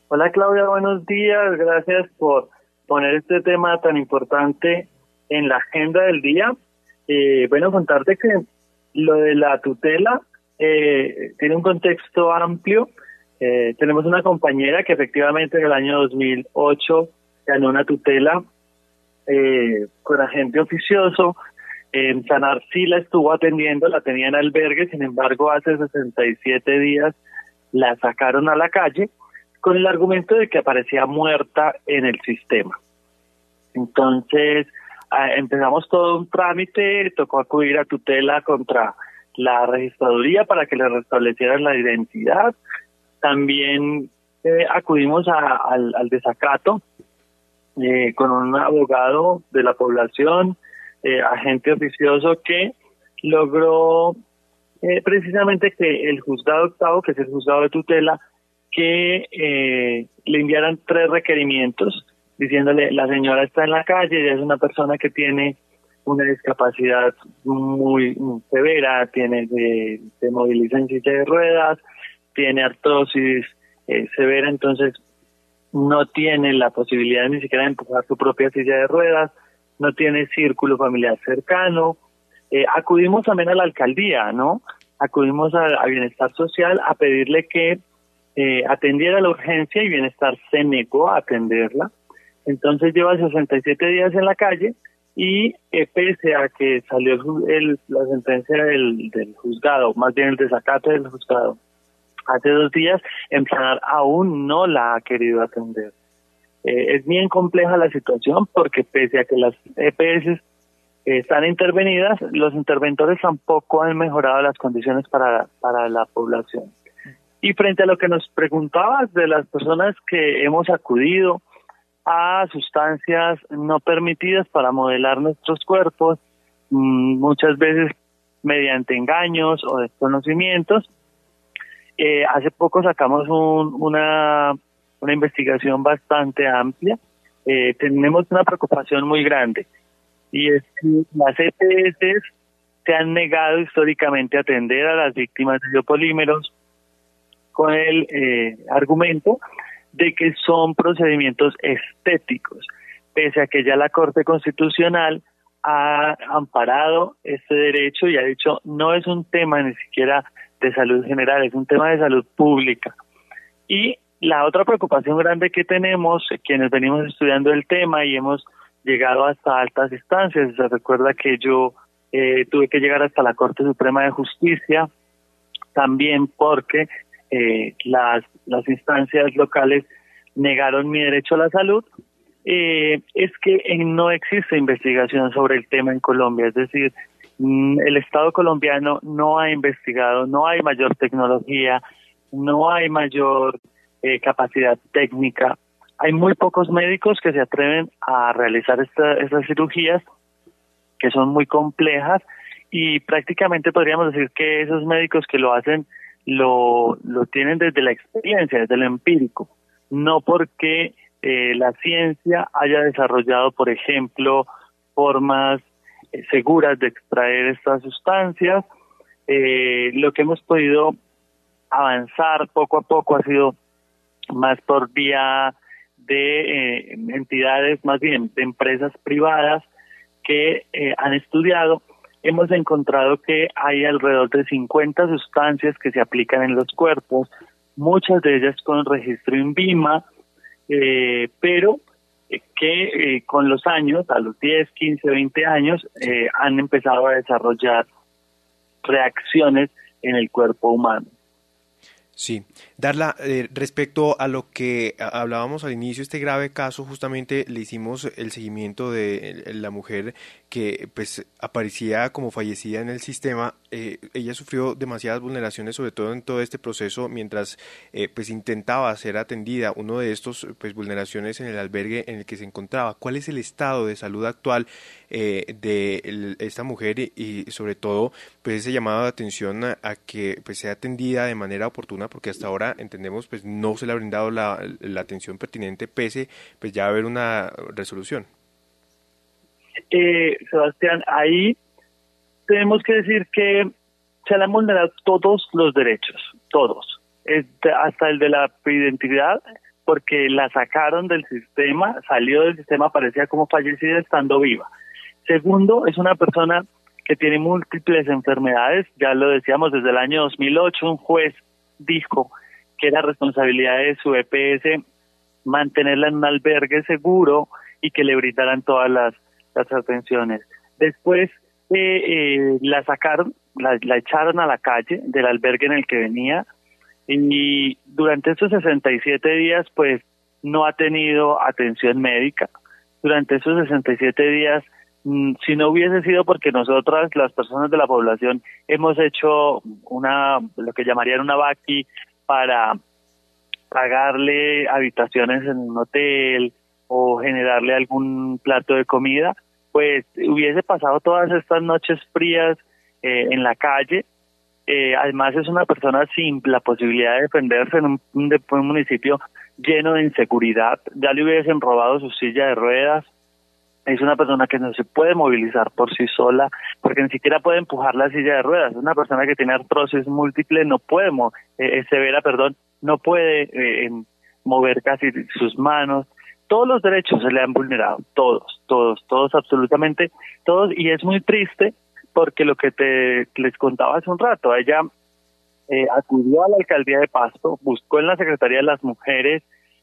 Hola Claudia, buenos días. Gracias por poner este tema tan importante en la agenda del día. Bueno, contarte que lo de la tutela tiene un contexto amplio. Tenemos una compañera que efectivamente en el año 2008 ganó una tutela con agente oficioso. En Sanar sí la estuvo atendiendo, la tenía en albergue, sin embargo hace 67 días la sacaron a la calle con el argumento de que aparecía muerta en el sistema. Entonces, empezamos todo un trámite, tocó acudir a tutela contra la registraduría para que le restablecieran la identidad. También acudimos al desacato con un abogado de la población, agente oficioso, que logró precisamente que el juzgado octavo, que es el juzgado de tutela, que le enviaran 3 requerimientos diciéndole: la señora está en la calle, ella es una persona que tiene una discapacidad muy severa, se moviliza en silla de ruedas, tiene artrosis severa, entonces no tiene la posibilidad ni siquiera de empujar su propia silla de ruedas, no tiene círculo familiar cercano. Acudimos también a la alcaldía, ¿no? Acudimos a Bienestar Social a pedirle que atendiera la urgencia, y Bienestar se negó a atenderla. Entonces lleva 67 días en la calle y pese a que salió la sentencia del juzgado, más bien el desacato del juzgado, hace 2 días, en Sanar aún no la ha querido atender. Es bien compleja la situación porque pese a que las EPS están intervenidas, los interventores tampoco han mejorado las condiciones para la población. Y frente a lo que nos preguntabas de las personas que hemos acudido a sustancias no permitidas para modelar nuestros cuerpos, muchas veces mediante engaños o desconocimientos, hace poco sacamos una investigación bastante amplia. Tenemos una preocupación muy grande, y es que las EPS se han negado históricamente a atender a las víctimas de biopolímeros con el argumento de que son procedimientos estéticos, pese a que ya la Corte Constitucional ha amparado este derecho y ha dicho no es un tema ni siquiera de salud general, es un tema de salud pública. Y la otra preocupación grande que tenemos, quienes venimos estudiando el tema y hemos llegado hasta altas instancias, se recuerda que yo tuve que llegar hasta la Corte Suprema de Justicia, también porque las instancias locales negaron mi derecho a la salud, es que no existe investigación sobre el tema en Colombia, es decir, el Estado colombiano no ha investigado, no hay mayor tecnología, no hay mayor capacidad técnica, hay muy pocos médicos que se atreven a realizar estas cirugías que son muy complejas, y prácticamente podríamos decir que esos médicos que lo hacen lo tienen desde la experiencia, desde lo empírico, no porque la ciencia haya desarrollado, por ejemplo, formas seguras de extraer estas sustancias. Lo que hemos podido avanzar poco a poco ha sido más por vía de entidades, más bien de empresas privadas que han estudiado. Hemos encontrado que hay alrededor de 50 sustancias que se aplican en los cuerpos, muchas de ellas con registro INVIMA, pero que con los años, a los 10, 15, 20 años, han empezado a desarrollar reacciones en el cuerpo humano. Sí, Darla, respecto a lo que hablábamos al inicio, este grave caso, justamente le hicimos el seguimiento de la mujer que pues aparecía como fallecida en el sistema. Ella sufrió demasiadas vulneraciones, sobre todo en todo este proceso, mientras pues intentaba ser atendida. Uno de estos pues vulneraciones en el albergue en el que se encontraba. ¿Cuál es el estado de salud actual de esta mujer y sobre todo pues ese llamado de atención a que pues sea atendida de manera oportuna, porque hasta ahora entendemos pues no se le ha brindado la atención pertinente pese pues ya haber una resolución? Sebastián, ahí tenemos que decir que se le han vulnerado todos los derechos, todos, hasta el de la identidad porque la sacaron del sistema, salió del sistema, parecía como fallecida estando viva. Segundo, es una persona que tiene múltiples enfermedades, ya lo decíamos desde el año 2008, un juez dijo que era responsabilidad de su EPS mantenerla en un albergue seguro y que le brindaran todas las atenciones. Después la sacaron, la echaron a la calle del albergue en el que venía, y durante estos 67 días pues no ha tenido atención médica. Durante esos 67 días, si no hubiese sido porque nosotras, las personas de la población, hemos hecho lo que llamarían una vaqui para pagarle habitaciones en un hotel o generarle algún plato de comida, pues hubiese pasado todas estas noches frías en la calle. Además es una persona sin la posibilidad de defenderse en un municipio lleno de inseguridad. Ya le hubiesen robado su silla de ruedas. Es una persona que no se puede movilizar por sí sola, porque ni siquiera puede empujar la silla de ruedas. Es una persona que tiene artrosis múltiple, no puede no puede mover casi sus manos. Todos los derechos se le han vulnerado, todos, absolutamente todos, y es muy triste porque lo que les contaba hace un rato, ella acudió a la alcaldía de Pasto, buscó en la Secretaría de las Mujeres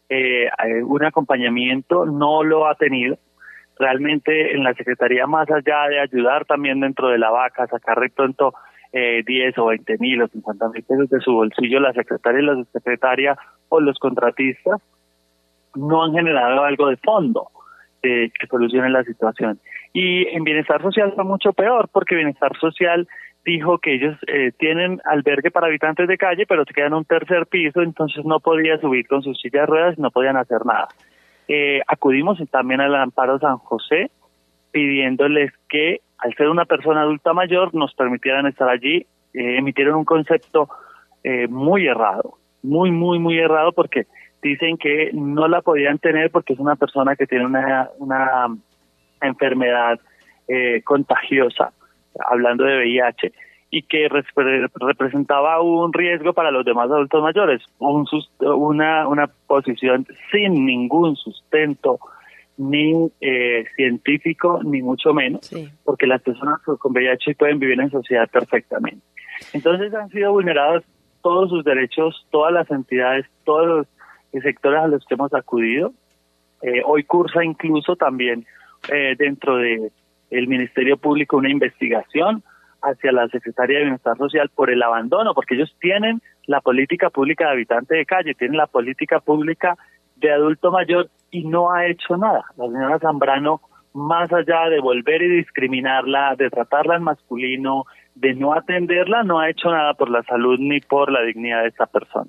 un acompañamiento, no lo ha tenido. Realmente en la Secretaría, más allá de ayudar también dentro de la vaca, sacar de pronto 10 o 20 mil o 50 mil pesos de su bolsillo, la secretaria y la subsecretaria o los contratistas no han generado algo de fondo que solucione la situación. Y en Bienestar Social fue mucho peor, porque Bienestar Social dijo que ellos tienen albergue para habitantes de calle, pero se quedan en un tercer piso, entonces no podía subir con sus sillas de ruedas y no podían hacer nada. Acudimos también al Amparo San José, pidiéndoles que, al ser una persona adulta mayor, nos permitieran estar allí. Emitieron un concepto muy errado, muy errado, porque dicen que no la podían tener porque es una persona que tiene una enfermedad contagiosa, hablando de VIH, y que representaba un riesgo para los demás adultos mayores, una posición sin ningún sustento, ni científico, ni mucho menos, sí, porque las personas con VIH pueden vivir en sociedad perfectamente. Entonces han sido vulnerados todos sus derechos, todas las entidades, todos los sectores a los que hemos acudido. Hoy cursa incluso también dentro de el Ministerio Público una investigación hacia la Secretaría de Bienestar Social por el abandono, porque ellos tienen la política pública de habitante de calle, tienen la política pública de adulto mayor y no ha hecho nada. La señora Zambrano, más allá de volver y discriminarla, de tratarla en masculino, de no atenderla, no ha hecho nada por la salud ni por la dignidad de esta persona.